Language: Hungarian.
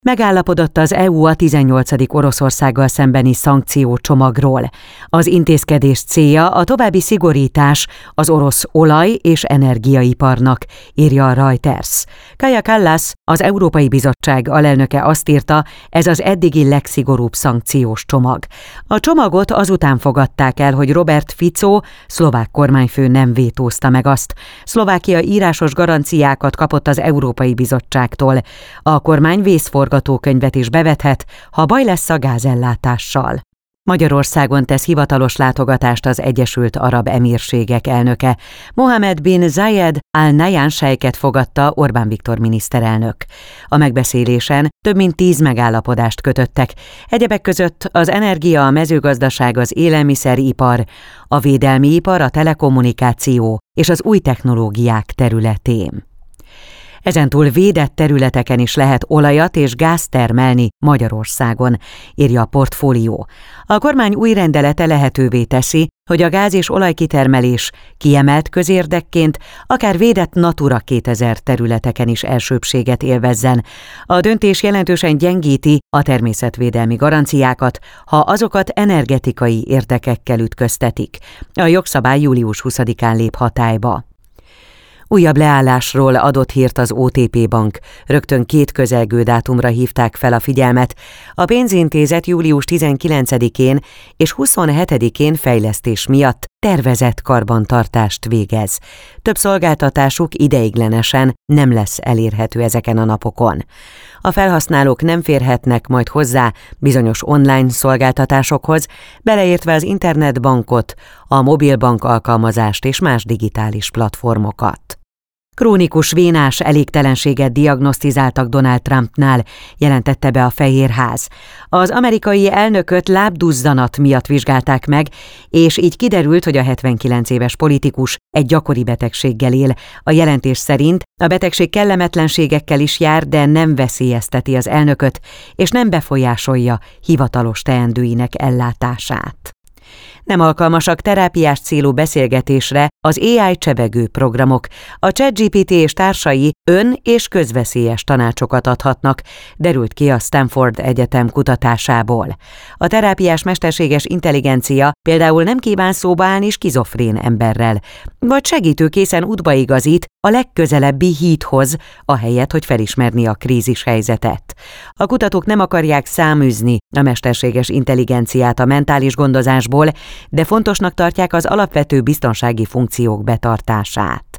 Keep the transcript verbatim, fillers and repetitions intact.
Megállapodott az é u a tizennyolcadik Oroszországgal szembeni szankciócsomagról. Az intézkedés célja a további szigorítás az orosz olaj- és energiaiparnak, írja a Reuters. Kaja Kallas, az Európai Bizottság alelnöke azt írta, ez az eddigi legszigorúbb szankciós csomag. A csomagot azután fogadták el, hogy Robert Fico, szlovák kormányfő nem vétózta meg azt. Szlovákia írásos garanciákat kapott az Európai Bizottságtól. A kormány vészforgatókönyvet is bevethet, ha baj lesz a gázellátással. Magyarországon tesz hivatalos látogatást az Egyesült Arab Emírségek elnöke. Mohammed bin Zayed Al Nahyan sejket fogadta Orbán Viktor miniszterelnök. A megbeszélésen több mint tíz megállapodást kötöttek. Egyebek között az energia, a mezőgazdaság, az élelmiszeripar, a védelmi ipar, a telekommunikáció és az új technológiák területén. Ezentúl védett területeken is lehet olajat és gázt termelni Magyarországon, írja a Portfólió. A kormány új rendelete lehetővé teszi, hogy a gáz- és olajkitermelés kiemelt közérdekként akár védett Natura kétezer területeken is elsőbbséget élvezzen. A döntés jelentősen gyengíti a természetvédelmi garanciákat, ha azokat energetikai érdekekkel ütköztetik. A jogszabály július huszadikán lép hatályba. Újabb leállásról adott hírt az o té pé Bank. Rögtön két közelgő dátumra hívták fel a figyelmet. A pénzintézet július tizenkilencedikén és huszonhetedikén fejlesztés miatt tervezett karbantartást végez. Több szolgáltatásuk ideiglenesen nem lesz elérhető ezeken a napokon. A felhasználók nem férhetnek majd hozzá bizonyos online szolgáltatásokhoz, beleértve az internetbankot, a mobilbank alkalmazást és más digitális platformokat. Krónikus vénás elégtelenséget diagnosztizáltak Donald Trumpnál, jelentette be a Fehérház. Az amerikai elnököt lábduzzanat miatt vizsgálták meg, és így kiderült, hogy a hetvenkilenc éves politikus egy gyakori betegséggel él. A jelentés szerint a betegség kellemetlenségekkel is jár, de nem veszélyezteti az elnököt, és nem befolyásolja hivatalos teendőinek ellátását. Nem alkalmasak terápiás célú beszélgetésre az á i csevegő programok. A ChatGPT és társai ön- és közveszélyes tanácsokat adhatnak, derült ki a Stanford Egyetem kutatásából. A terápiás mesterséges intelligencia például nem kíván szóba állni skizofrén emberrel, vagy segítőkészen útba igazít a legközelebbi hídhoz, ahelyett, hogy felismerni a krízis helyzetet. A kutatók nem akarják száműzni a mesterséges intelligenciát a mentális gondozásból, de fontosnak tartják az alapvető biztonsági funkciók betartását.